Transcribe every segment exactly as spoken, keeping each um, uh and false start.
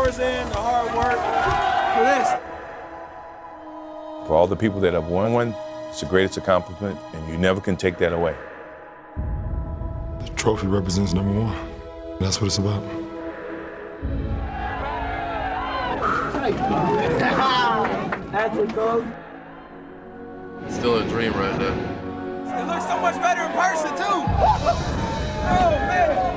hours in, the hard work for this. For all the people that have won one, it's the greatest accomplishment, and you never can take that away. The trophy represents number one. That's what it's about. That's it, coach. Still a dream right there. It looks so much better in person, too. Oh, man.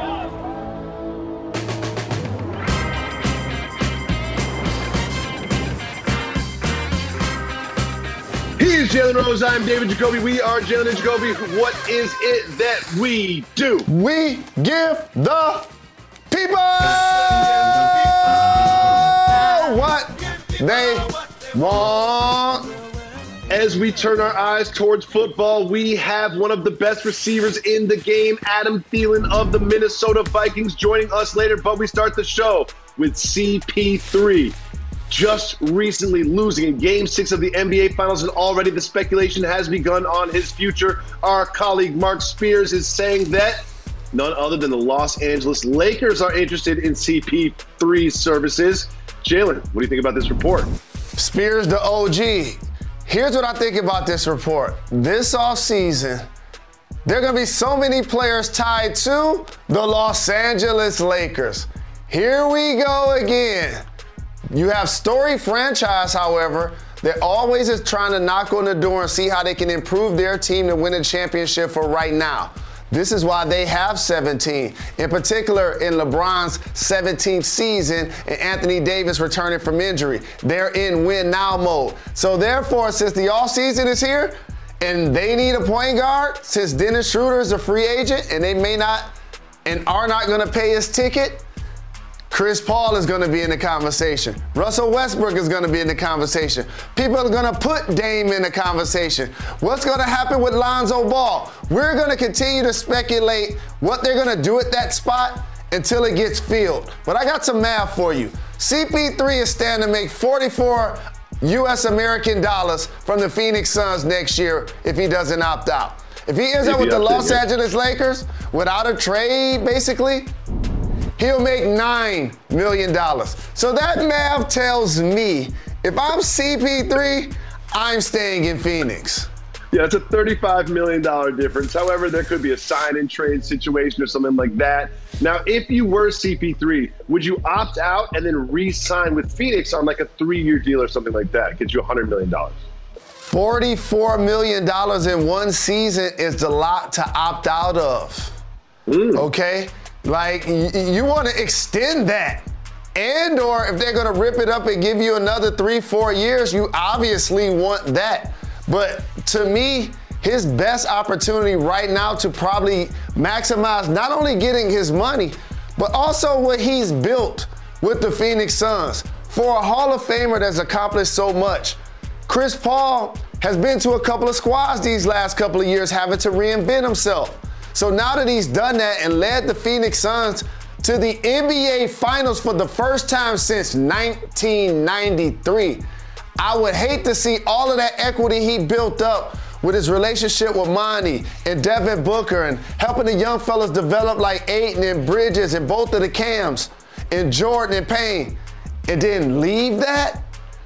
He is Jalen Rose. I'm David Jacoby. We are Jalen and Jacoby. What is it that we do? We give the people what they want. As we turn our eyes towards football, we have one of the best receivers in the game, Adam Thielen of the Minnesota Vikings, joining us later. But we start the show with C P three. Just recently losing in Game six of the N B A Finals, and already the speculation has begun on his future. Our colleague Mark Spears is saying that none other than the Los Angeles Lakers are interested in C P three's services. Jalen, what do you think about this report? Spears the O G. Here's what I think about this report. This offseason, there are going to be so many players tied to the Los Angeles Lakers. Here we go again. You have Story Franchise, however, that always is trying to knock on the door and see how they can improve their team to win a championship for right now. This is why they have seventeen. In particular, in LeBron's seventeenth season and Anthony Davis returning from injury. They're in win now mode. So therefore, since the offseason is here and they need a point guard, since Dennis Schroeder is a free agent and they may not and are not going to pay his ticket, Chris Paul is going to be in the conversation. Russell Westbrook is going to be in the conversation. People are going to put Dame in the conversation. What's going to happen with Lonzo Ball? We're going to continue to speculate what they're going to do at that spot until it gets filled. But I got some math for you. C P three is standing to make forty-four U S American dollars from the Phoenix Suns next year if he doesn't opt out. If he ends up with the Los Angeles Lakers without a trade, basically, he'll make nine million dollars. So that math tells me if I'm C P three, I'm staying in Phoenix. Yeah, it's a thirty-five million dollars difference. However, there could be a sign-and-trade situation or something like that. Now, if you were C P three, would you opt out and then re-sign with Phoenix on like a three-year deal or something like that? Get you one hundred million dollars. forty-four million dollars in one season is a lot to opt out of. Mm. Okay? Like, y- you want to extend that. And or if they're going to rip it up and give you another three, four years, you obviously want that. But to me, his best opportunity right now to probably maximize not only getting his money, but also what he's built with the Phoenix Suns. For a Hall of Famer that's accomplished so much, Chris Paul has been to a couple of squads these last couple of years having to reinvent himself. So now that he's done that and led the Phoenix Suns to the N B A Finals for the first time since nineteen ninety-three, I would hate to see all of that equity he built up with his relationship with Monty and Devin Booker and helping the young fellas develop like Ayton and Bridges and both of the Cams and Jordan and Payne, and then leave that.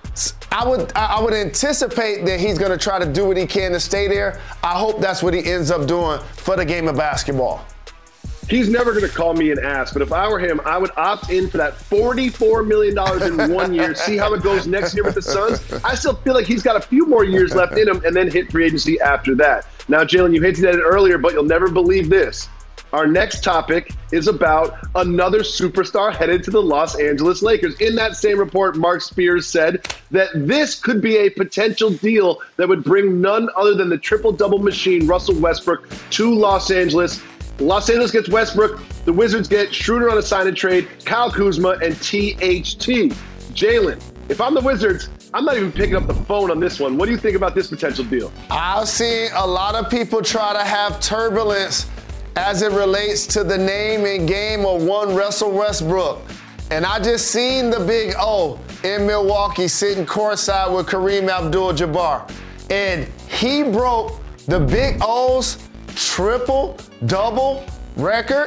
I would I would anticipate that he's going to try to do what he can to stay there. I hope that's what he ends up doing for the game of basketball. He's never going to call me an ass, but if I were him, I would opt in for that forty-four million dollars in one year, see how it goes next year with the Suns. I still feel like he's got a few more years left in him and then hit free agency after that. Now, Jalen, you hinted at it earlier, but you'll never believe this. Our next topic is about another superstar headed to the Los Angeles Lakers. In that same report, Mark Spears said that this could be a potential deal that would bring none other than the triple-double machine, Russell Westbrook, to Los Angeles. Los Angeles gets Westbrook. The Wizards get Schroeder on a sign and trade, Kyle Kuzma, and T H T. Jalen, if I'm the Wizards, I'm not even picking up the phone on this one. What do you think about this potential deal? I've seen a lot of people try to have turbulence as it relates to the name and game of one Russell Westbrook. And I just seen the big O in Milwaukee sitting courtside with Kareem Abdul-Jabbar. And he broke the big O's triple-double record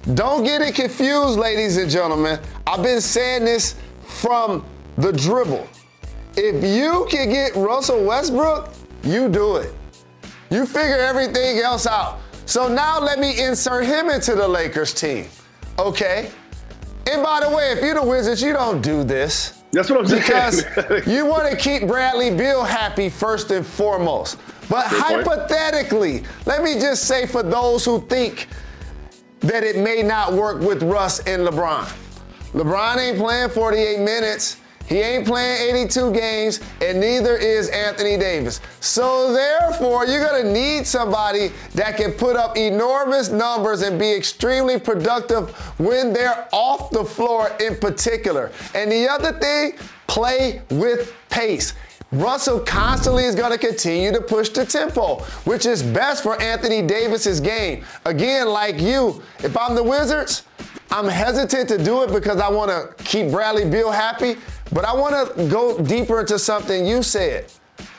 Don't get it confused, ladies and gentlemen. I've been saying this from the dribble. If you can get Russell Westbrook, you do it. You figure everything else out. So now let me insert him into the Lakers team, okay? And by the way, if you're the Wizards, you don't do this. That's what I'm saying. Because you want to keep Bradley Beal happy first and foremost. But Good hypothetically, point. let me just say for those who think that it may not work with Russ and LeBron. LeBron ain't playing forty-eight minutes. He ain't playing eighty-two games, and neither is Anthony Davis. So therefore, you're gonna need somebody that can put up enormous numbers and be extremely productive when they're off the floor in particular. And the other thing, play with pace. Russell constantly is going to continue to push the tempo, which is best for Anthony Davis's game. Again, like you, if I'm the Wizards, I'm hesitant to do it because I want to keep Bradley Beal happy, but I want to go deeper into something you said.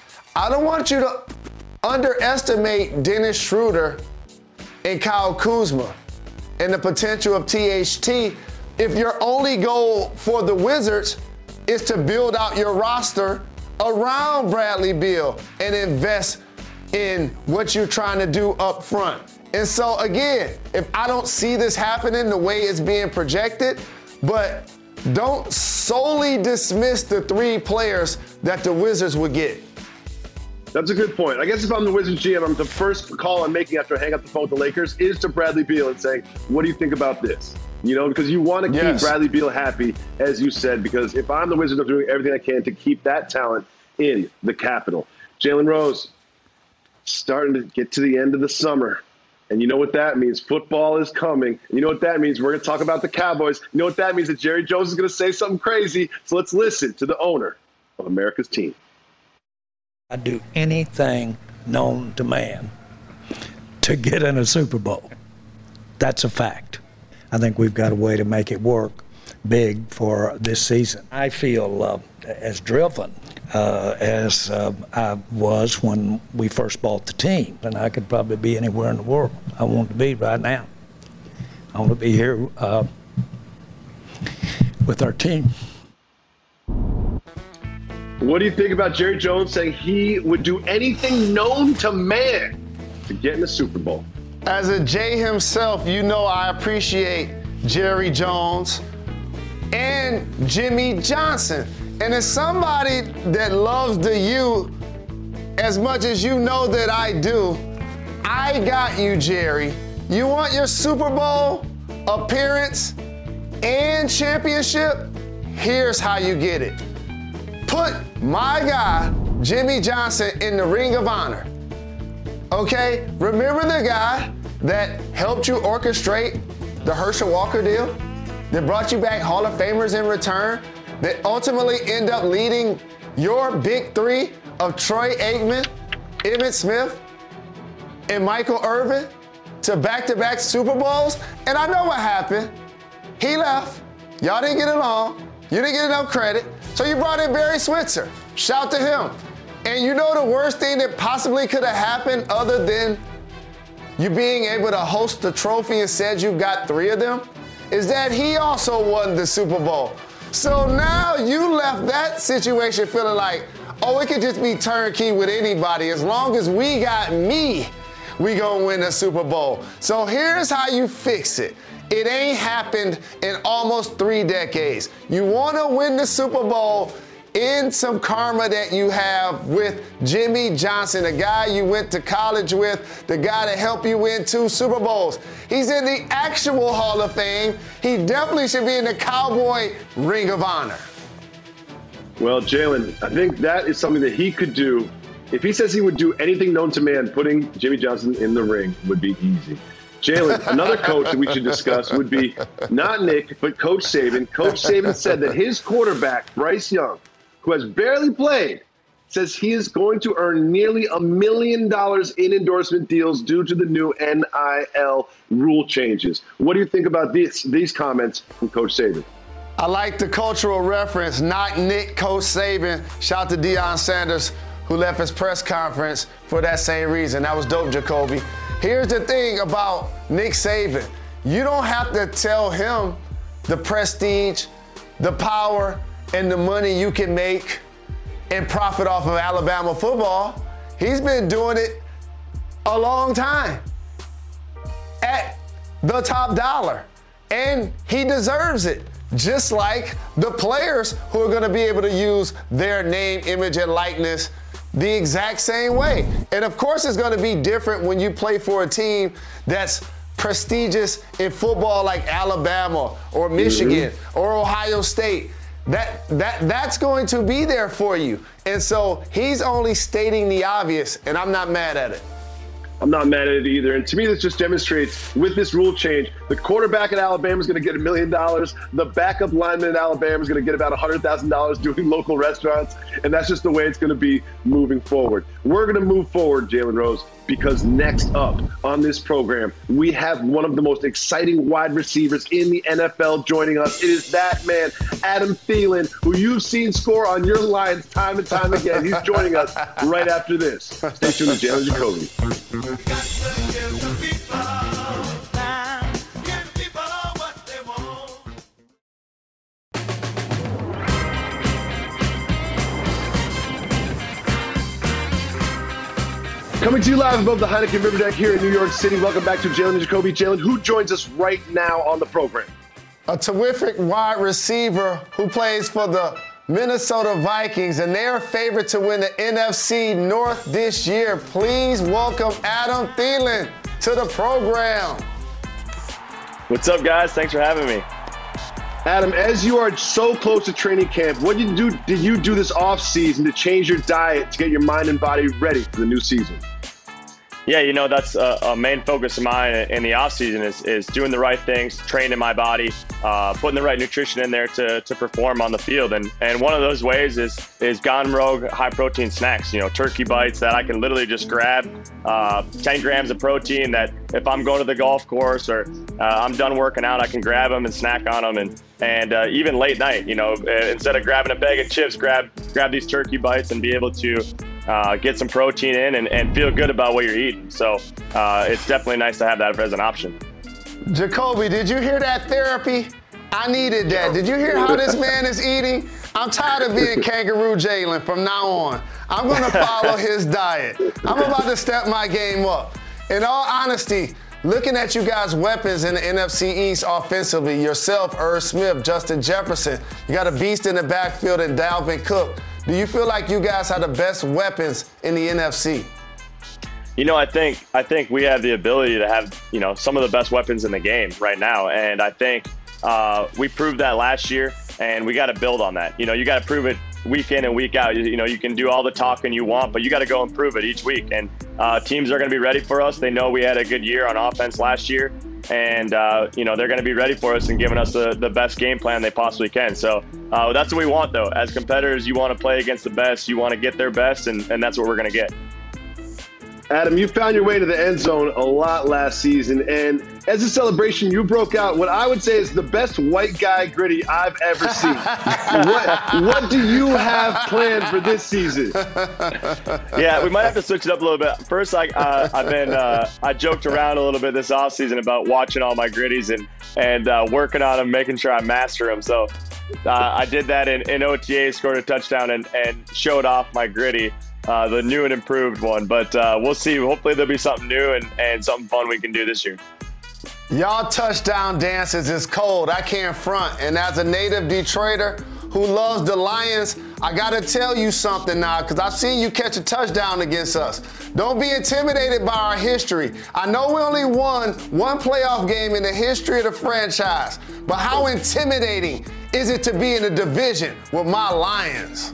I don't want you to underestimate Dennis Schroeder and Kyle Kuzma and the potential of T H T if your only goal for the Wizards is to build out your roster around Bradley Beal and invest in what you're trying to do up front. And so again, if I don't see this happening the way it's being projected, but don't solely dismiss the three players that the Wizards would get. That's a good point. I guess if I'm the Wizards G M, I'm the first call I'm making after I hang up the phone with the Lakers is to Bradley Beal and saying, what do you think about this? You know, because you want to keep Yes. Bradley Beal happy, as you said, because if I'm the Wizards, I'm doing everything I can to keep that talent in the capital. Jalen Rose, starting to get to the end of the summer. And you know what that means? Football is coming. And you know what that means? We're going to talk about the Cowboys. You know what that means? That Jerry Jones is going to say something crazy. So let's listen to the owner of America's team. I'd do anything known to man to get in a Super Bowl. That's a fact. I think we've got a way to make it work big for this season. I feel uh, as driven uh, as uh, I was when we first bought the team, and I could probably be anywhere in the world I want to be right now. I want to be here uh, with our team. What do you think about Jerry Jones saying he would do anything known to man to get in the Super Bowl? As a J himself, you know I appreciate Jerry Jones and Jimmy Johnson. And as somebody that loves the U as much as you know that I do, I got you, Jerry. You want your Super Bowl appearance and championship? Here's how you get it. Put my guy, Jimmy Johnson, in the Ring of Honor. Okay? Remember the guy that helped you orchestrate the Herschel Walker deal? That brought you back Hall of Famers in return? That ultimately end up leading your big three of Troy Aikman, Emmitt Smith, and Michael Irvin to back-to-back Super Bowls? And I know what happened. He left. Y'all didn't get along. You didn't get enough credit. So you brought in Barry Switzer. Shout to him. And you know the worst thing that possibly could have happened other than you being able to host the trophy and said you got three of them? Is that he also won the Super Bowl. So now you left that situation feeling like, oh, it could just be turnkey with anybody. As long as we got me, we gonna win the Super Bowl. So here's how you fix it. It ain't happened in almost three decades. You wanna win the Super Bowl in some karma that you have with Jimmy Johnson, the guy you went to college with, the guy that helped you win two Super Bowls. He's in the actual Hall of Fame. He definitely should be in the Cowboy Ring of Honor. Well, Jalen, I think that is something that he could do. If he says he would do anything known to man, putting Jimmy Johnson in the ring would be easy. Jalen, another coach that we should discuss would be not Nick, but Coach Saban. Coach Saban said that his quarterback, Bryce Young, who has barely played, says he is going to earn nearly a million dollars in endorsement deals due to the new N I L rule changes. What do you think about this, these comments from Coach Saban? I like the cultural reference, not Nick, Coach Saban. Shout out to Deion Sanders, who left his press conference for that same reason. That was dope, Jacoby. Here's the thing about Nick Saban. you don't have to tell him the prestige, the power, and the money you can make and profit off of Alabama football. He's been doing it a long time at the top dollar, and he deserves it, just like the players who are going to be able to use their name, image, and likeness the exact same way. And of course, it's going to be different when you play for a team that's prestigious in football like Alabama or Michigan mm-hmm. or Ohio State. That that that's going to be there for you. And so he's only stating the obvious, and I'm not mad at it. I'm not mad at it either. And to me, this just demonstrates with this rule change, the quarterback at Alabama is going to get a million dollars. The backup lineman at Alabama is going to get about one hundred thousand dollars doing local restaurants. And that's just the way it's going to be moving forward. We're going to move forward, Jalen Rose, because next up on this program, we have one of the most exciting wide receivers in the N F L joining us. It is that man, Adam Thielen, who you've seen score on your lines time and time again. He's joining us right after this. Stay tuned to Jalen Jacoby. Coming to you live above the Heineken River Deck here in New York City. Welcome back to Jalen Jacoby. Jalen, who joins us right now on the program? A terrific wide receiver who plays for the Minnesota Vikings, and they're favored to win the N F C North this year. Please welcome Adam Thielen to the program. What's up, guys? Thanks for having me. Adam, as you are so close to training camp, what did you do, did you do this offseason to change your diet to get your mind and body ready for the new season? Yeah, you know, that's a, a main focus of mine in the offseason is, is doing the right things, training my body, uh, putting the right nutrition in there to, to perform on the field. And and one of those ways is is Gone Rogue high-protein snacks, you know, turkey bites that I can literally just grab, uh, ten grams of protein that if I'm going to the golf course or uh, I'm done working out, I can grab them and snack on them. And and uh, even late night, you know, instead of grabbing a bag of chips, grab grab these turkey bites and be able to Uh, get some protein in and, and feel good about what you're eating. So uh, it's definitely nice to have that as an option. Jacoby, did you hear that therapy? I needed that. Did you hear how this man is eating? I'm tired of being Kangaroo Jalen from now on. I'm going to follow his diet. I'm about to step my game up. In all honesty, looking at you guys' weapons in the N F C East offensively, yourself, Irv Smith, Justin Jefferson, you got a beast in the backfield in Dalvin Cook. Do you feel like you guys have the best weapons in the N F C? You know, I think I think we have the ability to have, you know, some of the best weapons in the game right now. And I think uh, we proved that last year, and we got to build on that. You know, you got to prove it week in and week out. You, you know, you can do all the talking you want, but you got to go and prove it each week. And uh, teams are going to be ready for us. They know we had a good year on offense last year. And, uh, you know, they're going to be ready for us and giving us the, the best game plan they possibly can. So uh, that's what we want, though. As competitors, you want to play against the best. You want to get their best, and, and that's what we're going to get. Adam, you found your way to the end zone a lot last season, and as a celebration, you broke out what I would say is the best white guy gritty I've ever seen. what, what do you have planned for this season? Yeah, we might have to switch it up a little bit. First, I, uh, I've been uh, I joked around a little bit this offseason about watching all my gritties and and uh, working on them, making sure I master them. So uh, I did that in, in O T A, scored a touchdown, and, and showed off my gritty. Uh, the new and improved one, but uh, we'll see. Hopefully there'll be something new and, and something fun we can do this year. Y'all touchdown dances is cold. I can't front. And as a native Detroiter who loves the Lions, I got to tell you something now, because I've seen you catch a touchdown against us. Don't be intimidated by our history. I know we only won one playoff game in the history of the franchise, but how intimidating is it to be in a division with my Lions?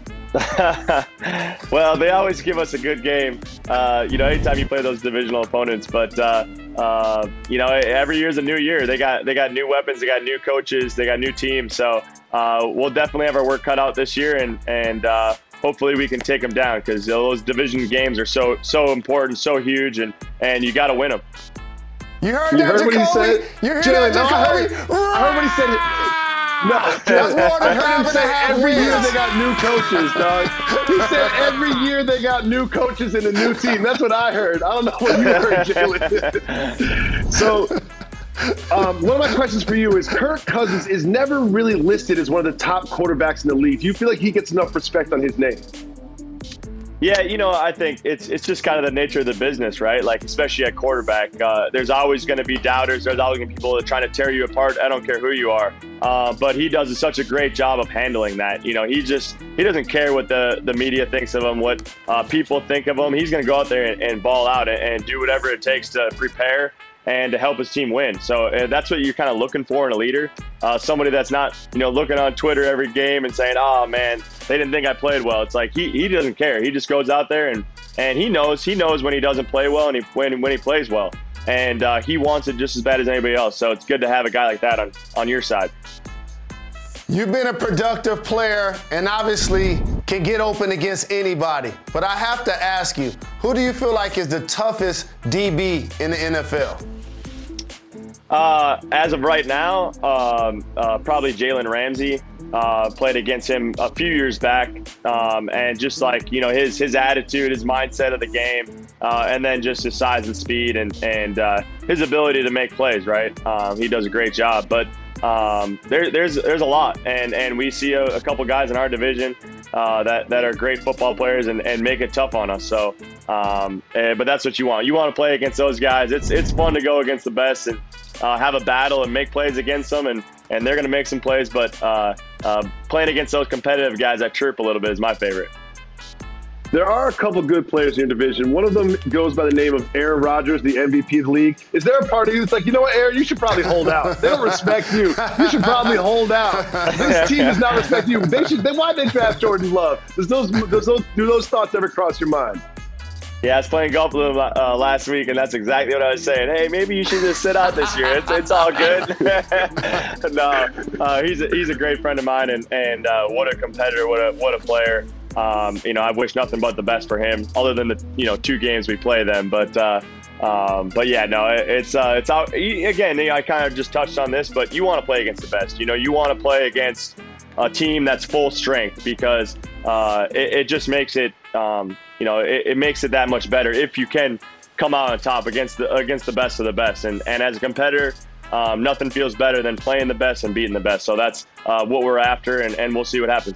Well, they always give us a good game, uh, you know, anytime you play those divisional opponents. But, uh, uh, you know, every year's a new year. They got they got new weapons, they got new coaches, they got new teams. So uh, we'll definitely have our work cut out this year, and, and uh, hopefully we can take them down, because those division games are so so important, so huge, and, and you got to win them. You heard you that, heard Jacoby? What he said? You heard Jalen, that, no, I Jacoby? heard, I heard what he said. No, that's more than I heard him say every wins. year they got new coaches, dog. He said every year they got new coaches and a new team. That's what I heard. I don't know what you heard, Jalen. So, Um, one of my questions for you is Kirk Cousins is never really listed as one of the top quarterbacks in the league. Do you feel like he gets enough respect on his name? Yeah, you know, I think it's it's just kind of the nature of the business, right? Like, especially at quarterback, uh, there's always going to be doubters. There's always going to be people that are trying to tear you apart. I don't care who you are. Uh, but he does such a great job of handling that. You know, he just he doesn't care what the, the media thinks of him, what uh, people think of him. He's going to go out there and, and ball out and, and do whatever it takes to prepare and to help his team win. So uh, that's what you're kind of looking for in a leader. Uh, somebody that's not, you know, looking on Twitter every game and saying, oh, man, they didn't think I played well. It's like he, he doesn't care. He just goes out there and, and he knows he knows when he doesn't play well and he, when, when he plays well. And uh, he wants it just as bad as anybody else. So it's good to have a guy like that on, on your side. You've been a productive player and obviously can get open against anybody. But I have to ask you, who do you feel like is the toughest D B in the N F L? Uh, as of right now, um, uh, probably Jalen Ramsey. Uh, played against him a few years back, um, and just like, you know, his his attitude, his mindset of the game, uh, and then just his size and speed and and uh, his ability to make plays. Right, um, he does a great job. But um, there, there's there's a lot, and and we see a, a couple guys in our division uh, that that are great football players and, and make it tough on us. So, um, eh, but that's what you want. You want to play against those guys. It's it's fun to go against the best and uh, have a battle and make plays against them, and and they're going to make some plays. But uh, uh, playing against those competitive guys that chirp a little bit is my favorite. There are a couple good players in your division. One of them goes by the name of Aaron Rodgers, the M V P of the league. Is there a part of you that's like, you know what, Aaron, you should probably hold out. They don't respect you. You should probably hold out. This team does not respect you. They should. They, why they draft Jordan Love? Does those, does those, do those thoughts ever cross your mind? Yeah, I was playing golf with him uh, last week, and that's exactly what I was saying. Hey, maybe you should just sit out this year. It's it's all good. no, uh, he's a, he's a great friend of mine, and and uh, what a competitor, what a what a player. Um, you know, I wish nothing but the best for him, other than the you know two games we play them. But uh, um, but yeah, no, it, it's uh, it's out again. You know, I kind of just touched on this, but you want to play against the best. You know, you want to play against a team that's full strength because uh, it, it just makes it. Um, You know, it, it makes it that much better if you can come out on top against the against the best of the best. And and as a competitor, um, nothing feels better than playing the best and beating the best. So that's uh, what we're after, and, and we'll see what happens.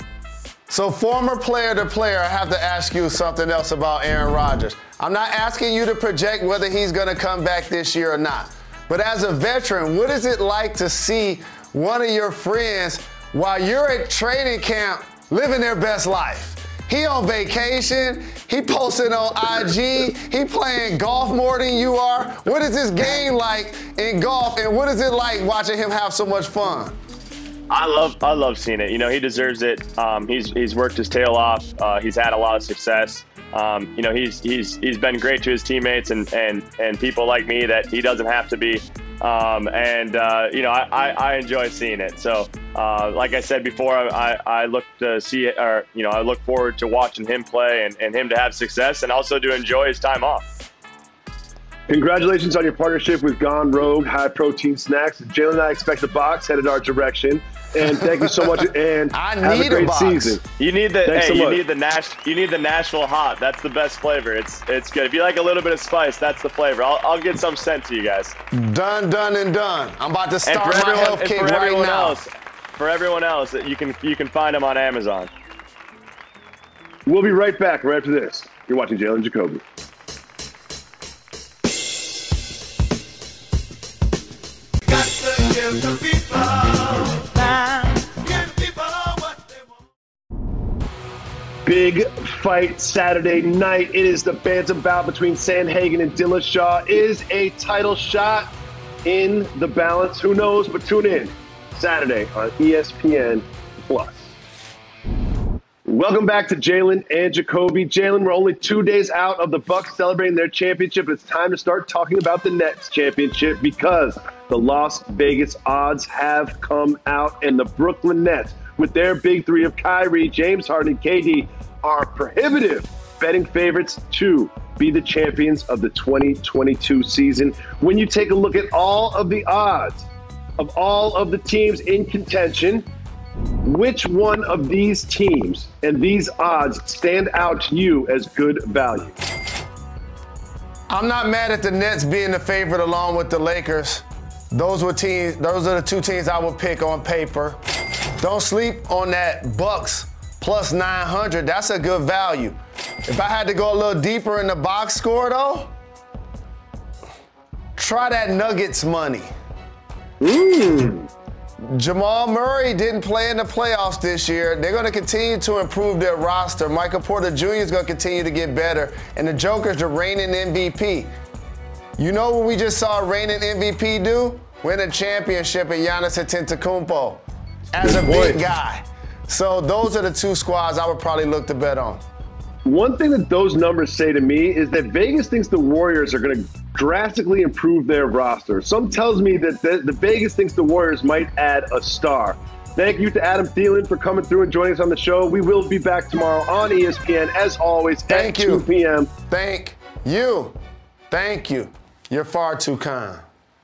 So former player to player, I have to ask you something else about Aaron Rodgers. I'm not asking you to project whether he's going to come back this year or not. But as a veteran, what is it like to see one of your friends while you're at training camp living their best life? He on vacation, he posting on I G, he playing golf more than you are. What is this game like in golf, and what is it like watching him have so much fun? I love I love seeing it. You know, he deserves it. Um, he's he's worked his tail off. Uh, he's had a lot of success. Um, you know, he's he's he's been great to his teammates and and and people like me that he doesn't have to be. Um, and uh, you know, I, I, I enjoy seeing it. So, uh, like I said before, I, I look to see it, or you know, I look forward to watching him play and, and him to have success, and also to enjoy his time off. Congratulations on your partnership with Gone Rogue High Protein Snacks. Jalen and I expect a box headed our direction. And thank you so much. And I have need a great a box. season. You need the Thanks hey, so you much. need the Nash you need the Nashville hot. That's the best flavor. It's it's good. If you like a little bit of spice, that's the flavor. I'll I'll get some sent to you guys. Done, done, and done. I'm about to And start for my everyone, health and kick for right everyone now. else, for everyone else, you can you can find them on Amazon. We'll be right back right after this. You're watching Jalen Jacoby. Got to give the people time. Give people what they want. Big fight Saturday night. It is the bantam bout between Sandhagen and Dillashaw. Is a title shot in the balance? Who knows? But tune in Saturday on E S P N Plus. Welcome back to Jalen and Jacoby. Jalen, we're only two days out of the Bucks celebrating their championship. It's time to start talking about the Nets championship because the Las Vegas odds have come out, and the Brooklyn Nets, with their big three of Kyrie, James Harden, and K D, are prohibitive betting favorites to be the champions of the twenty twenty-two season. When you take a look at all of the odds of all of the teams in contention, which one of these teams and these odds stand out to you as good value? I'm not mad at the Nets being the favorite along with the Lakers. Those were teams. Those are the two teams I would pick on paper. Don't sleep on that Bucks plus nine hundred. That's a good value. If I had to go a little deeper in the box score, though, try that Nuggets money. Mm. Jamal Murray didn't play in the playoffs this year. They're going to continue to improve their roster. Michael Porter Junior is going to continue to get better. And the Joker's the reigning M V P. You know what we just saw reigning M V P do? Win a championship at Giannis Antetokounmpo as a big guy. So those are the two squads I would probably look to bet on. One thing that those numbers say to me is that Vegas thinks the Warriors are going to drastically improve their roster. Some tells me that the, the Vegas thinks the Warriors might add a star. Thank you to Adam Thielen for coming through and joining us on the show. We will be back tomorrow on E S P N, as always, Thank at you. two p.m. Thank you. Thank you. You're far too kind.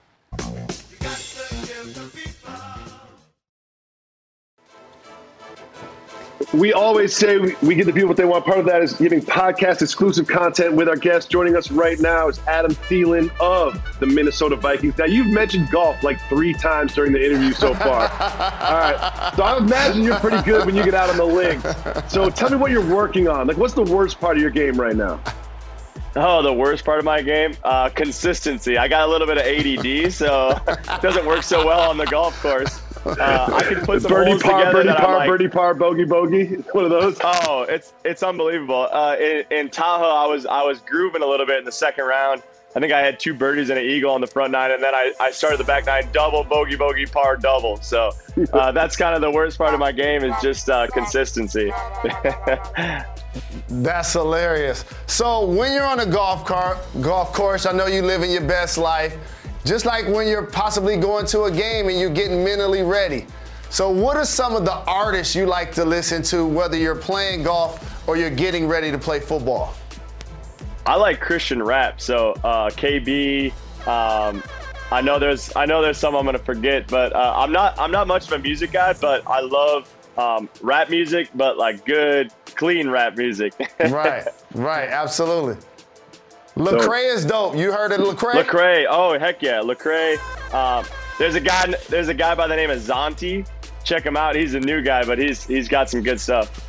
We always say we, we give the people what they want. Part of that is giving podcast exclusive content with our guests. Joining us right now is Adam Thielen of the Minnesota Vikings. Now, you've mentioned golf like three times during the interview so far. All right. So I imagine you're pretty good when you get out on the links. So tell me what you're working on. Like, what's the worst part of your game right now? Oh, the worst part of my game? Uh, consistency. I got a little bit of A D D, so it doesn't work so well on the golf course. Uh, I can put some birdie holes par, together birdie that par, I'm like, birdie par, bogey bogey. One of those. Oh, it's it's unbelievable. Uh, in, in Tahoe, I was I was grooving a little bit in the second round. I think I had two birdies and an eagle on the front nine, and then I, I started the back nine double, bogey, bogey, par, double. So uh, that's kind of the worst part of my game is just uh, consistency. That's hilarious. So when you're on a golf cart, golf course, I know you living your best life. Just like when you're possibly going to a game and you're getting mentally ready. So what are some of the artists you like to listen to, whether you're playing golf or you're getting ready to play football? I like Christian rap. So uh, K B. Um, I know there's I know there's some I'm gonna forget, but uh, I'm not I'm not much of a music guy, but I love um, rap music, but like good, clean rap music. Right, right, absolutely. Lecrae is dope. You heard of Lecrae? Lecrae, oh heck yeah, Lecrae. Um, there's a guy. There's a guy by the name of Zonti. Check him out. He's a new guy, but he's he's got some good stuff.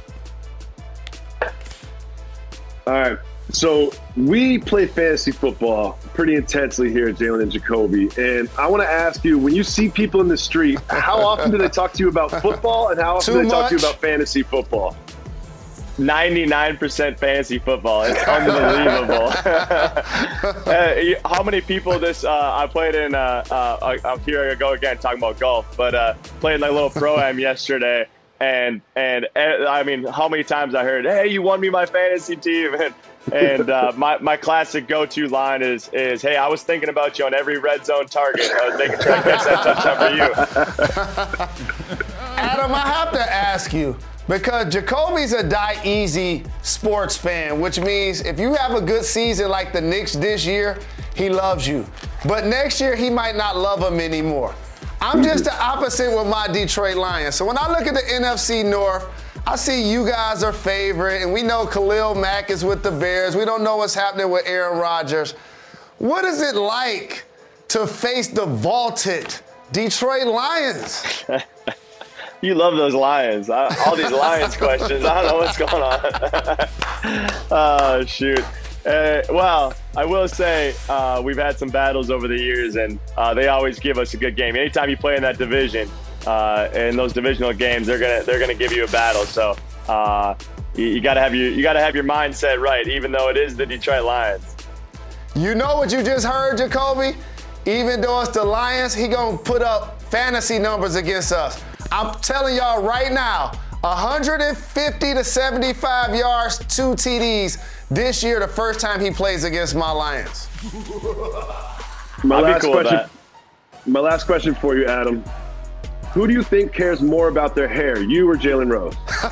All right. So we play fantasy football pretty intensely here at Jalen and Jacoby. And I want to ask you, when you see people in the street, how often do they talk to you about football and how often Too do they talk to you much. about fantasy football? ninety-nine percent fantasy football. It's unbelievable. uh, how many people this, uh, I played in, uh, uh, uh, here I go again talking about golf, but uh, played like a little pro-am yesterday. And, and, and, I mean, how many times I heard, hey, you won me my fantasy team. And, and uh, my, my classic go-to line is, is, hey, I was thinking about you on every red zone target. I was making sure I catch that touchdown for you. Adam, I have to ask you, because Jacoby's a die easy sports fan, which means if you have a good season like the Knicks this year, he loves you. But next year, he might not love him anymore. I'm just the opposite with my Detroit Lions. So when I look at the N F C North, I see you guys are favorite, and we know Khalil Mack is with the Bears. We don't know what's happening with Aaron Rodgers. What is it like to face the vaulted Detroit Lions? You love those Lions. I, all these Lions questions. I don't know what's going on. Oh, shoot. Uh, well, I will say uh, we've had some battles over the years, and uh, they always give us a good game. Anytime you play in that division, uh, in those divisional games, they're gonna they're gonna give you a battle. So uh, you, you gotta have your you gotta have your mindset right, even though it is the Detroit Lions. You know what you just heard, Jacoby? Even though it's the Lions, he gonna put up fantasy numbers against us. I'm telling y'all right now, one fifty to seventy-five yards, two T Ds this year, the first time he plays against my Lions. My I'd be last cool with question. My last question for you, Adam. Who do you think cares more about their hair, you or Jalen Rose?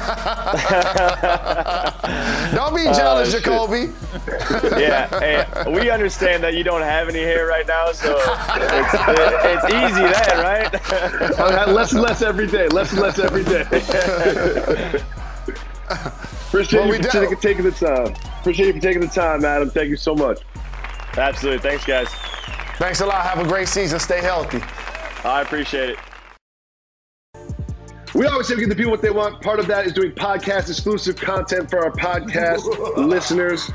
Don't be jealous, Uh, Jacoby. Yeah, hey, we understand that you don't have any hair right now, so it's, it, it's easy then, right? Uh, less and less every day. Less and less every day. Appreciate Well, you we for do. taking, taking the time. Appreciate you for taking the time, Adam. Thank you so much. Absolutely. Thanks, guys. Thanks a lot. Have a great season. Stay healthy. I appreciate it. We always say we give the people what they want. Part of that is doing podcast exclusive content for our podcast listeners.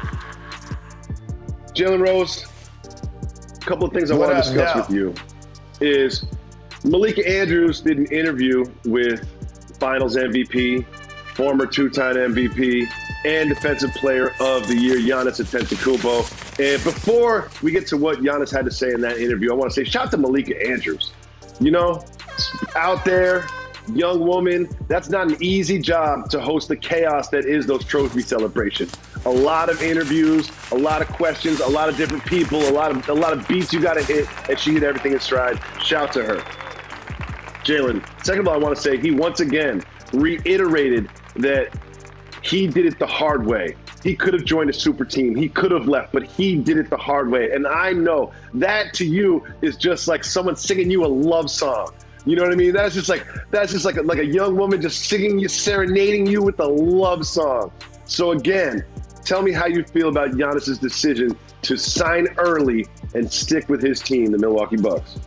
Jalen Rose, a couple of things I What want to up, discuss yeah. with you is Malika Andrews did an interview with Finals M V P, former two-time M V P, and Defensive Player of the Year, Giannis Antetokounmpo. And before we get to what Giannis had to say in that interview, I want to say shout out to Malika Andrews. You know, out there, young woman, that's not an easy job to host the chaos that is those trophy celebrations. A lot of interviews, a lot of questions, a lot of different people, a lot of a lot of beats you got to hit, and she hit everything in stride. Shout to her. Jalen, second of all, I want to say he once again reiterated that he did it the hard way. He could have joined a super team. He could have left, but he did it the hard way. And I know that to you is just like someone singing you a love song. You know what I mean? That's just like that's just like a, like a young woman just singing you, serenading you with a love song. So again, tell me how you feel about Giannis's decision to sign early and stick with his team, the Milwaukee Bucks.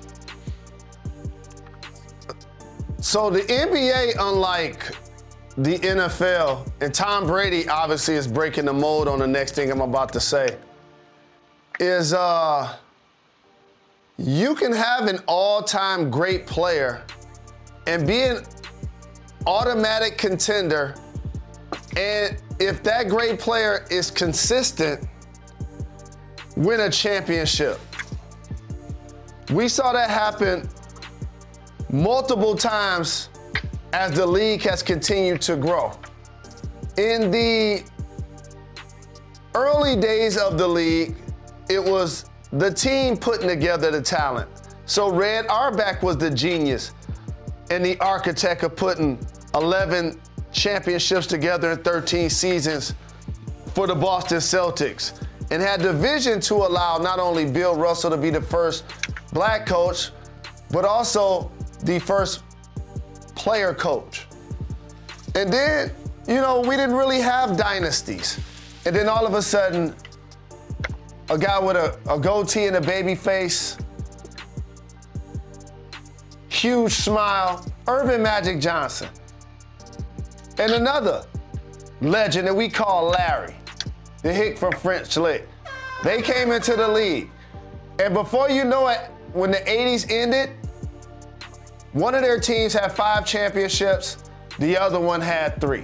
So the N B A, unlike the N F L, and Tom Brady obviously is breaking the mold on the next thing I'm about to say, is uh, you can have an all-time great player and be an automatic contender, and if that great player is consistent, win a championship. We saw that happen multiple times as the league has continued to grow. In the early days of the league, it was the team putting together the talent. So Red Auerbach was the genius and the architect of putting eleven championships together in thirteen seasons for the Boston Celtics, and had the vision to allow not only Bill Russell to be the first black coach, but also the first player coach. And then, you know, we didn't really have dynasties. And then all of a sudden, a guy with a, a goatee and a baby face, huge smile, Earvin Magic Johnson. And another legend that we call Larry, the hick from French Lick. They came into the league. And before you know it, when the eighties ended, one of their teams had five championships, the other one had three.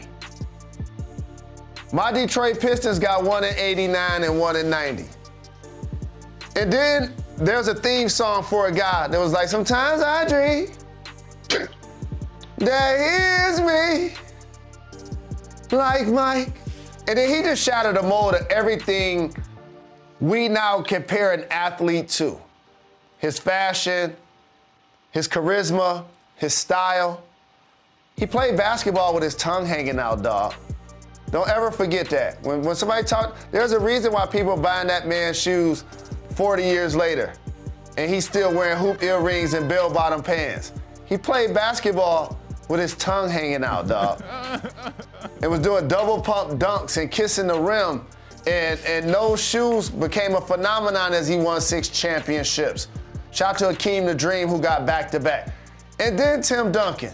My Detroit Pistons got one in eighty-nine and one in ninety. And then there's a theme song for a guy that was like, sometimes I dream that is me, like Mike. And then he just shattered the mold of everything we now compare an athlete to. His fashion, his charisma, his style. He played basketball with his tongue hanging out, dog. Don't ever forget that. When, when somebody talk, there's a reason why people are buying that man's shoes forty years later, and he's still wearing hoop earrings and bell-bottom pants. He played basketball with his tongue hanging out, dog. And was doing double pump dunks and kissing the rim, and, and no shoes became a phenomenon as he won six championships. Shout out to Hakeem the Dream, who got back-to-back. And then Tim Duncan.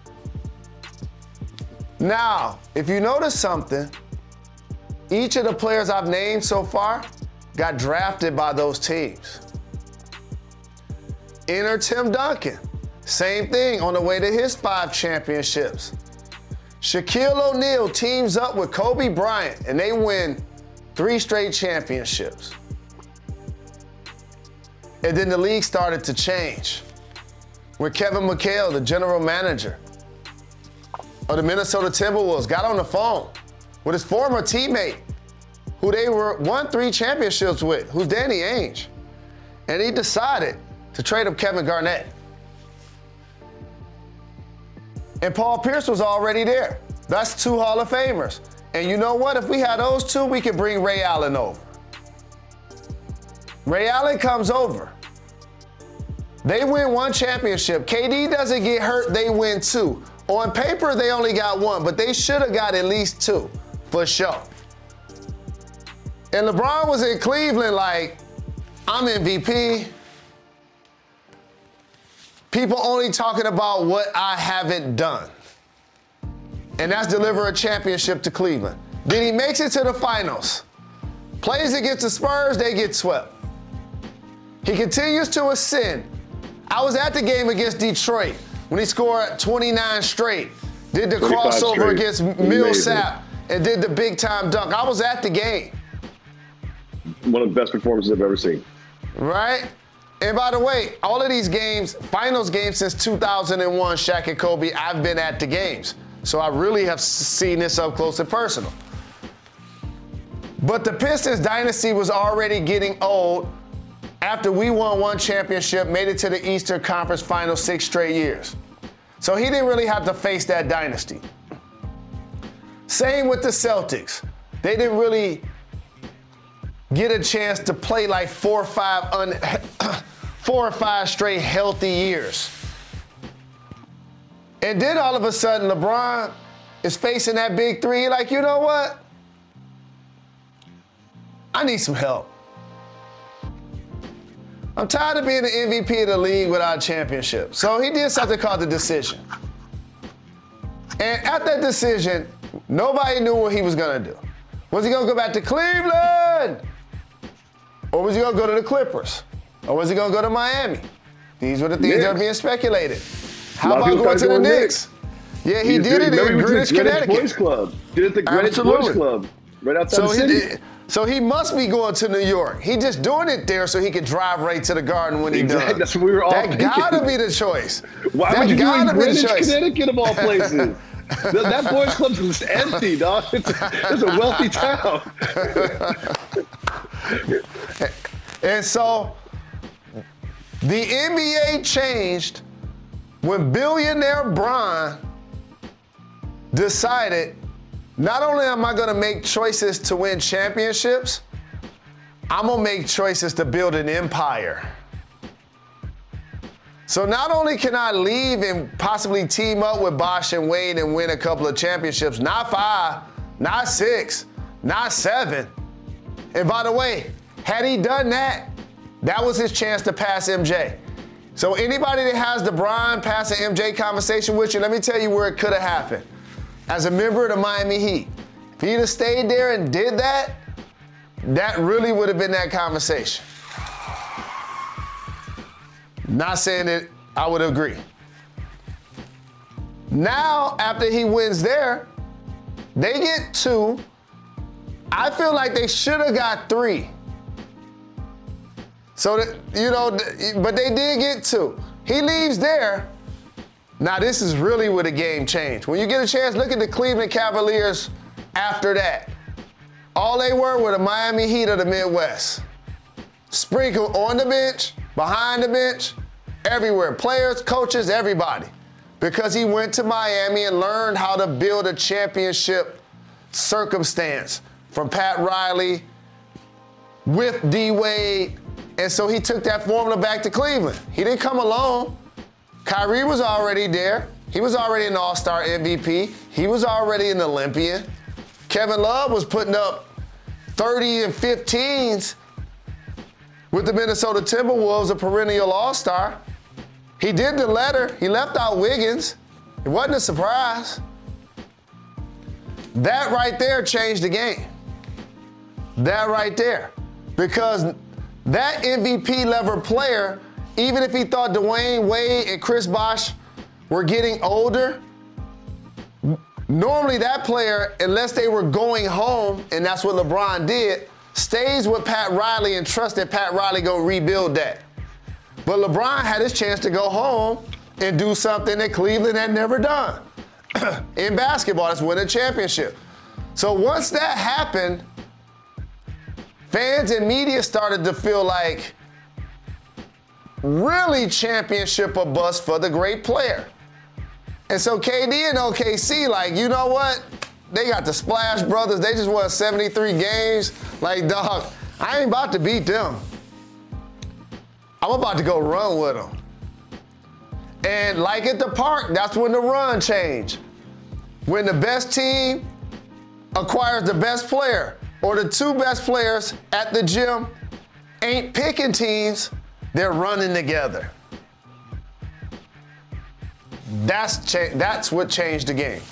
Now, if you notice something, each of the players I've named so far got drafted by those teams. Enter Tim Duncan. Same thing on the way to his five championships. Shaquille O'Neal teams up with Kobe Bryant, and they win three straight championships. And then the league started to change. When Kevin McHale, the general manager of the Minnesota Timberwolves, got on the phone with his former teammate, who they were won three championships with, who's Danny Ainge. And he decided to trade up Kevin Garnett. And Paul Pierce was already there. That's two Hall of Famers. And you know what? If we had those two, we could bring Ray Allen over. Ray Allen comes over. They win one championship. K D doesn't get hurt, they win two. On paper, they only got one, but they should have got at least two, for sure. And LeBron was in Cleveland like, I'm M V P, people only talking about what I haven't done. And that's deliver a championship to Cleveland. Then he makes it to the finals. Plays against the Spurs, they get swept. He continues to ascend. I was at the game against Detroit when he scored twenty-nine straight. Did the crossover straight. against Millsap and did the big time dunk. I was at the game. One of the best performances I've ever seen. Right? And by the way, all of these games, finals games since two thousand one, Shaq and Kobe, I've been at the games. So I really have seen this up close and personal. But the Pistons dynasty was already getting old after we won one championship, made it to the Eastern Conference Finals six straight years. So he didn't really have to face that dynasty. Same with the Celtics. They didn't really get a chance to play like four or five, un- four or five straight healthy years. And then all of a sudden, LeBron is facing that big three. Like, you know what? I need some help. I'm tired of being the M V P of the league without a championship. So he did something called the decision. And at that decision, nobody knew what he was going to do. Was he going to go back to Cleveland? Or was he going to go to the Clippers? Or was he going to go to Miami? These were the things Knicks. that were being speculated. How about going to the Knicks? Yeah, he, he did it in Greenwich, Connecticut. Boys Club. Did it at the Greenwich Absolutely. Boys Club. Right outside So the he, city. did, so he must be going to New York. He just doing it there so he could drive right to the Garden when he Exactly. done. That's what we were all That thinking. gotta be the choice. Why that would you do it in gotta be the Greenwich, choice. Connecticut, of all places? that, that boys' club's just empty, dog. It's a, it's a wealthy town. And so the N B A changed when billionaire Bron decided, not only am I gonna make choices to win championships, I'm gonna make choices to build an empire. So not only can I leave and possibly team up with Bosh and Wade and win a couple of championships, not five, not six, not seven. And by the way, had he done that, that was his chance to pass M J. So anybody that has the Bron passing M J conversation with you, let me tell you where it could have happened. As a member of the Miami Heat, if he'd have stayed there and did that, that really would have been that conversation. Not saying that I would agree. Now, after he wins there, they get two. I feel like they should have got three. So that, you know, but they did get two. He leaves there. Now this is really where the game changed. When you get a chance, look at the Cleveland Cavaliers after that. All they were were the Miami Heat of the Midwest. Sprinkled on the bench, behind the bench, everywhere. Players, coaches, everybody. Because he went to Miami and learned how to build a championship circumstance from Pat Riley with D-Wade. And so he took that formula back to Cleveland. He didn't come alone. Kyrie was already there. He was already an all-star M V P. He was already an Olympian. Kevin Love was putting up thirty and fifteens with the Minnesota Timberwolves, a perennial all-star. He did the letter. He left out Wiggins. It wasn't a surprise. That right there changed the game. That right there. Because that M V P level player, even if he thought Dwayne Wade and Chris Bosh were getting older, normally that player, unless they were going home, and that's what LeBron did, stays with Pat Riley and trusts that Pat Riley go rebuild that. But LeBron had his chance to go home and do something that Cleveland had never done in basketball. That's win a championship. So once that happened, fans and media started to feel like really championship or bust for the great player. And so K D and O K C, like, you know what? They got the Splash Brothers. They just won seventy-three games. Like, dog, I ain't about to beat them. I'm about to go run with them. And like at the park, that's when the run changed. When the best team acquires the best player, or the two best players at the gym ain't picking teams, they're running together. That's cha- that's what changed the game.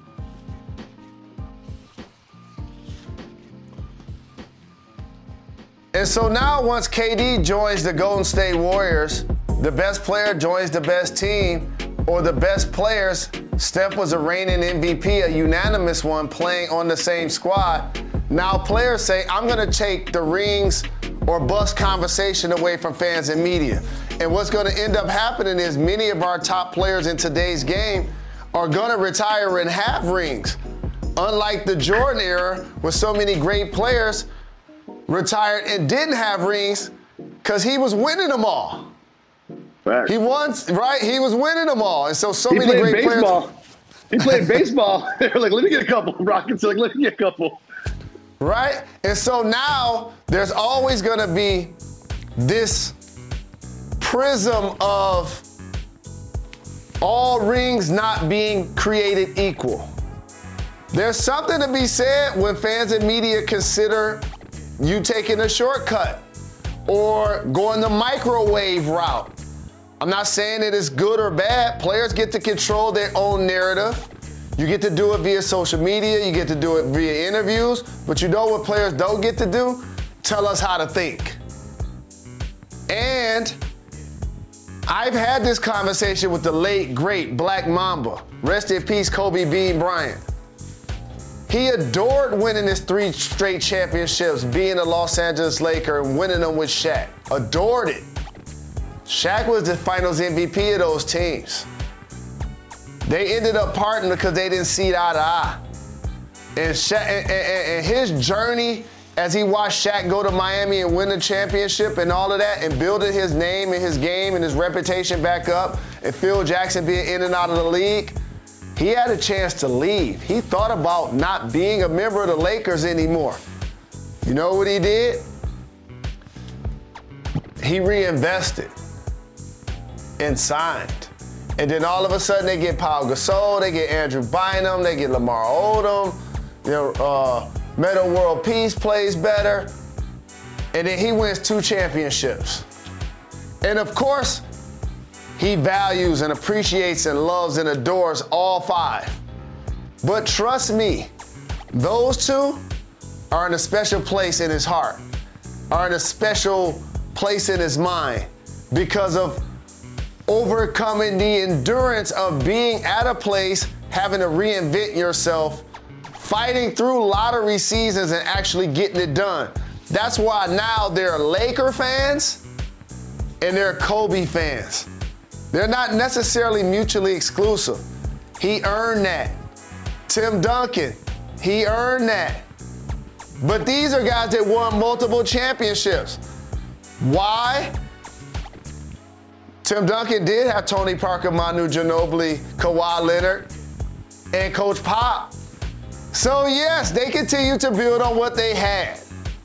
And so now once K D joins the Golden State Warriors, the best player joins the best team, or the best players, Steph was a reigning M V P, a unanimous one, playing on the same squad. Now players say, I'm gonna take the rings or bust conversation away from fans and media. And what's gonna end up happening is many of our top players in today's game are gonna retire and have rings. Unlike the Jordan era, where so many great players retired and didn't have rings because he was winning them all. Fact. He won, right? He was winning them all. And so, so he many played great baseball. players. He played baseball. They're like, let me get a couple. Rockets are like, let me get a couple. Right? And so now there's always going to be this prism of all rings not being created equal. There's something to be said when fans and media consider you taking a shortcut or going the microwave route. I'm not saying it is good or bad. Players get to control their own narrative. You get to do it via social media, you get to do it via interviews, but you know what players don't get to do? Tell us how to think. And I've had this conversation with the late, great Black Mamba. Rest in peace, Kobe Bean Bryant. He adored winning his three straight championships, being a Los Angeles Laker and winning them with Shaq. Adored it. Shaq was the finals M V P of those teams. They ended up parting because they didn't see eye to eye. And, Shaq, and, and, and his journey as he watched Shaq go to Miami and win the championship and all of that and building his name and his game and his reputation back up and Phil Jackson being in and out of the league, he had a chance to leave. He thought about not being a member of the Lakers anymore. You know what he did? He reinvested and signed. And then all of a sudden they get Paul Gasol, they get Andrew Bynum, they get Lamar Odom, you know, uh, Metta World Peace plays better. And then he wins two championships. And of course, he values and appreciates and loves and adores all five. But trust me, those two are in a special place in his heart, are in a special place in his mind because of overcoming the endurance of being at a place, having to reinvent yourself, fighting through lottery seasons and actually getting it done. That's why now there are Laker fans and there are Kobe fans. They're not necessarily mutually exclusive. He earned that. Tim Duncan, he earned that. But these are guys that won multiple championships. Why? Tim Duncan did have Tony Parker, Manu Ginobili, Kawhi Leonard, and Coach Pop. So yes, they continue to build on what they had.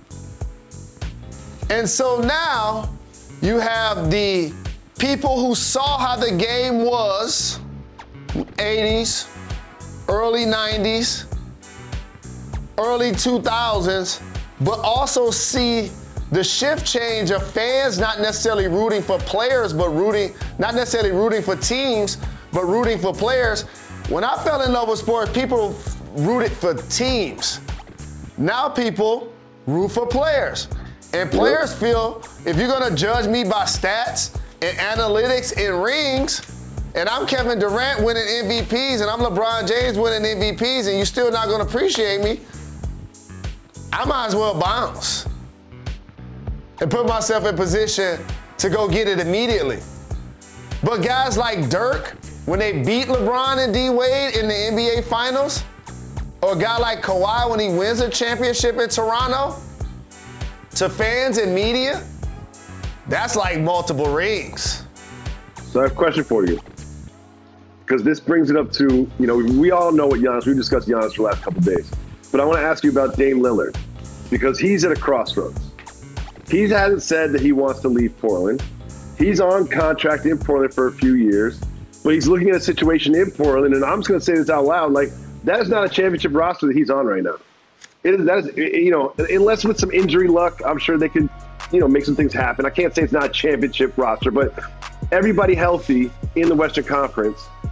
And so now you have the people who saw how the game was, eighties, early nineties, early two thousands, but also see the shift change of fans not necessarily rooting for players, but rooting, not necessarily rooting for teams, but rooting for players. When I fell in love with sports, people rooted for teams. Now people root for players. And players feel if you're gonna judge me by stats and analytics and rings, and I'm Kevin Durant winning M V Ps and I'm LeBron James winning M V Ps and you're still not gonna appreciate me, I might as well bounce and put myself in position to go get it immediately. But guys like Dirk, when they beat LeBron and D Wade in the N B A Finals, or a guy like Kawhi when he wins a championship in Toronto, to fans and media, that's like multiple rings. So I have a question for you. Because this brings it up to, you know, we all know what Giannis, we discussed Giannis for the last couple of days. But I want to ask you about Dame Lillard, because he's at a crossroads. He hasn't said that he wants to leave Portland. He's on contract in Portland for a few years, but he's looking at a situation in Portland, and I'm just going to say this out loud, like, that is not a championship roster that he's on right now. It is, that is, you know, unless with some injury luck, I'm sure they could, you know, make some things happen. I can't say it's not a championship roster, but everybody healthy in the Western Conference,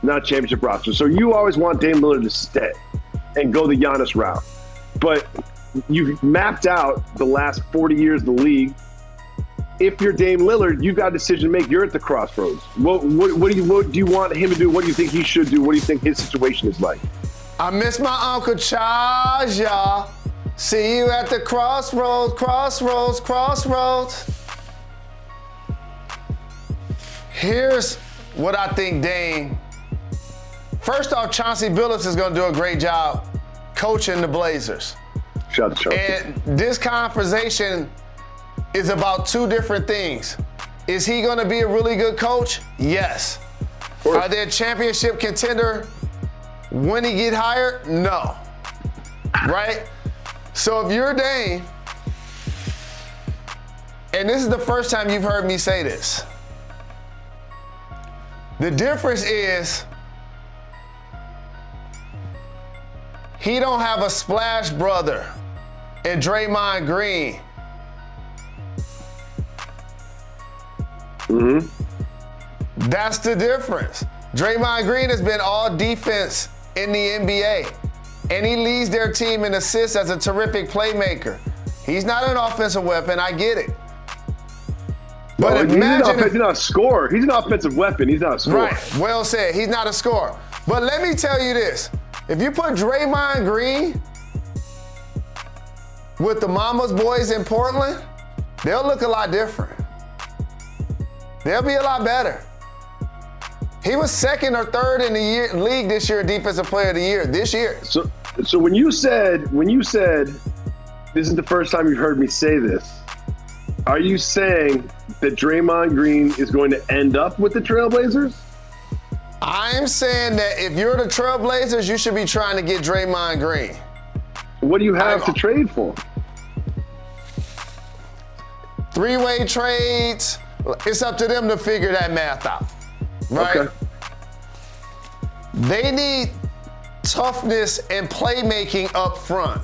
not championship roster. So you always want Dame Lillard to stay and go the Giannis route. But you've mapped out the last forty years of the league. If you're Dame Lillard, you've got a decision to make. You're at the crossroads. What, what, what, do you, what do you want him to do? What do you think he should do? What do you think his situation is like? I miss my Uncle Charles, y'all. See you at the crossroads, crossroads, crossroads. Here's what I think Dame. First off, Chauncey Billups is going to do a great job coaching the Blazers. Shout out to Chauncey. And this conversation is about two different things. Is he going to be a really good coach? Yes. Are they a championship contender when he get hired? No. Right? So if you're Dame, and this is the first time you've heard me say this, the difference is he don't have a splash brother in Draymond Green. Mm-hmm. That's the difference. Draymond Green has been all defense in the N B A, and he leads their team in assists as a terrific playmaker. He's not an offensive weapon, I get it. But well, imagine he's, if, he's not a scorer. He's an offensive weapon. He's not a scorer. Right, well said. He's not a scorer. But let me tell you this. If you put Draymond Green with the Mama's boys in Portland, they'll look a lot different. They'll be a lot better. He was second or third in the year, league this year, Defensive Player of the Year, this year. So, so when you said, when you said, this is the first time you've heard me say this, are you saying that Draymond Green is going to end up with the Trailblazers? I'm saying that if you're the Trailblazers, you should be trying to get Draymond Green. What do you have I, to trade for? Three-way trades. It's up to them to figure that math out, right? Okay. They need toughness and playmaking up front.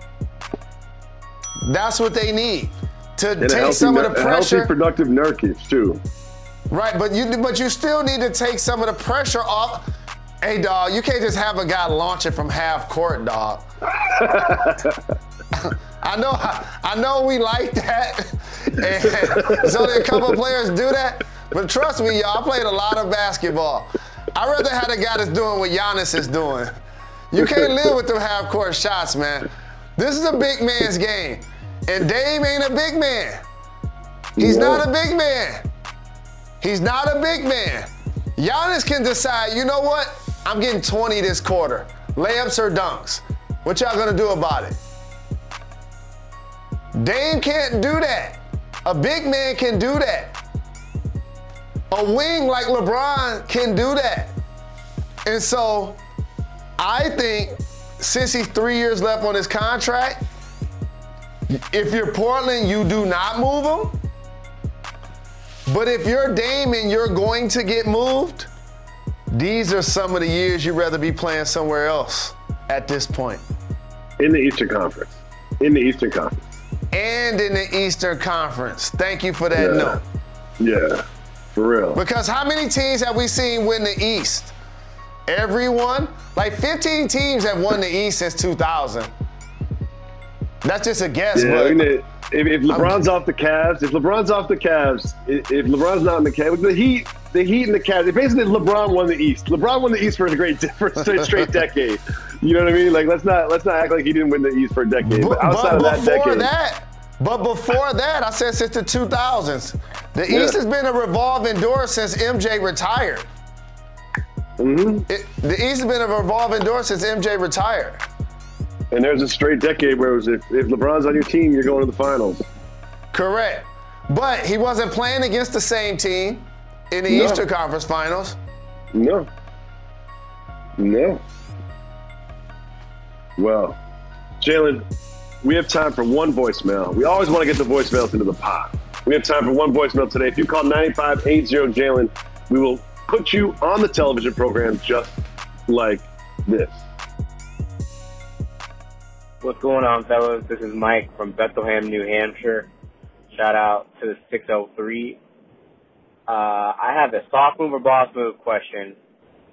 That's what they need to And take healthy, some of the a pressure. healthy, productive Nurkic too. Right, but you but you still need to take some of the pressure off. Hey, dog, you can't just have a guy launching from half court, dog. I know, I know we like that, and there's only a couple of players do that, but trust me, y'all, I played a lot of basketball. I'd rather have a guy that's doing what Giannis is doing. You can't live with them half-court shots, man. This is a big man's game, and Dame ain't a big man. He's No. not a big man. He's not a big man. Giannis can decide, you know what? I'm getting twenty this quarter. Layups or dunks. What y'all gonna do about it? Dame can't do that. A big man can do that. A wing like LeBron can do that. And so I think since he's three years left on his contract, if you're Portland, you do not move him. But if you're Dame and you're going to get moved, these are some of the years you'd rather be playing somewhere else at this point. In the Eastern Conference. In the Eastern Conference. And in the Eastern Conference. Thank you for that Yeah. note. Yeah, for real. Because how many teams have we seen win the East? Everyone? Like fifteen teams have won the East since two thousand. That's just a guess, Yeah, but I mean, if, if LeBron's off the Cavs, if LeBron's off the Cavs, if, if LeBron's not in the Cavs, the Heat, the Heat and the Cavs, basically LeBron won the East. LeBron won the East for a great for a straight decade. You know what I mean? Like let's not let's not act like he didn't win the East for a decade. But, but, outside but of that before decade, that, but before that, I said since the two thousands, the Yeah. East has been a revolving door since M J retired. mm-hmm. It, the East has been a revolving door since M J retired. and there's a straight decade where it was if, if LeBron's on your team, you're going to the finals. Correct. But he wasn't playing against the same team in the No. Eastern Conference Finals. No. No. Well, Jalen, we have time for one voicemail. We always want to get the voicemails into the pot. We have time for one voicemail today. If you call nine five eight zero Jalen, we will put you on the television program just like this. What's going on, fellas? This is Mike from Bethlehem, New Hampshire. Shout out to the six oh three. Uh, I have a soft move or boss move question.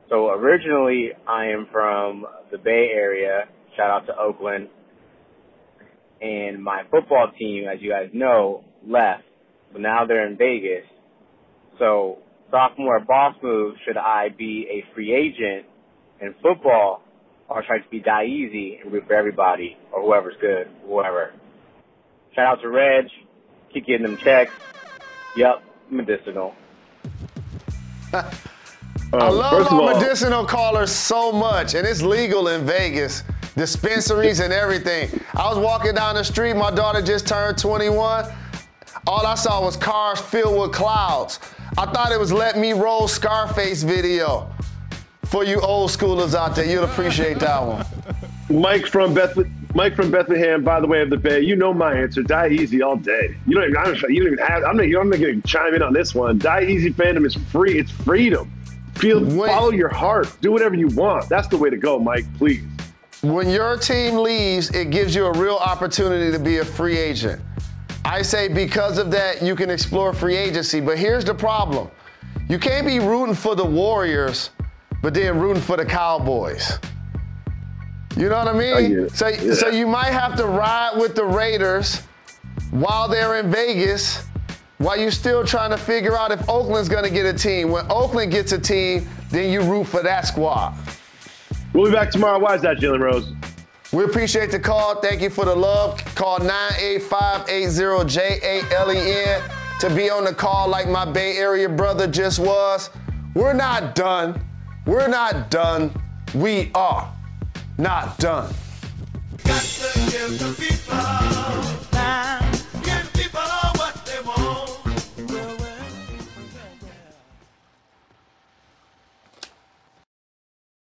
So originally, I am from the Bay Area. Shout out to Oakland. And my football team, as you guys know, left. But now they're in Vegas. So sophomore boss move, should I be a free agent in football or try to be die easy and root for everybody or whoever's good, whoever? Shout out to Reg. Keep getting them checks. Yep, medicinal. I Um, love first of our all- medicinal callers so much, and it's legal in Vegas. Dispensaries and everything. I was walking down the street, my daughter just turned twenty-one. All I saw was cars filled with clouds. I thought it was Let Me Roll Scarface video. For you old schoolers out there, you'll appreciate that one. Mike from Beth, Mike from Bethlehem, by the way, of the Bay. You know my answer. Die easy all day. You don't even. I don't, you don't even have. I'm not. I'm not going to chime in on this one. Die easy fandom is free. It's freedom. Feel. Wait. Follow your heart. Do whatever you want. That's the way to go, Mike. Please. When your team leaves, it gives you a real opportunity to be a free agent. I say because of that, you can explore free agency. But here's the problem. You can't be rooting for the Warriors, but then rooting for the Cowboys. You know what I mean? I get it. So, Yeah. so you might have to ride with the Raiders while they're in Vegas, while you're still trying to figure out if Oakland's going to get a team. When Oakland gets a team, then you root for that squad. We'll be back tomorrow. Why is that, Jalen Rose? We appreciate the call. Thank you for the love. Call nine eight five, eight zero, J A L E N to be on the call like my Bay Area brother just was. We're not done. We're not done. We are not done. Got to give the people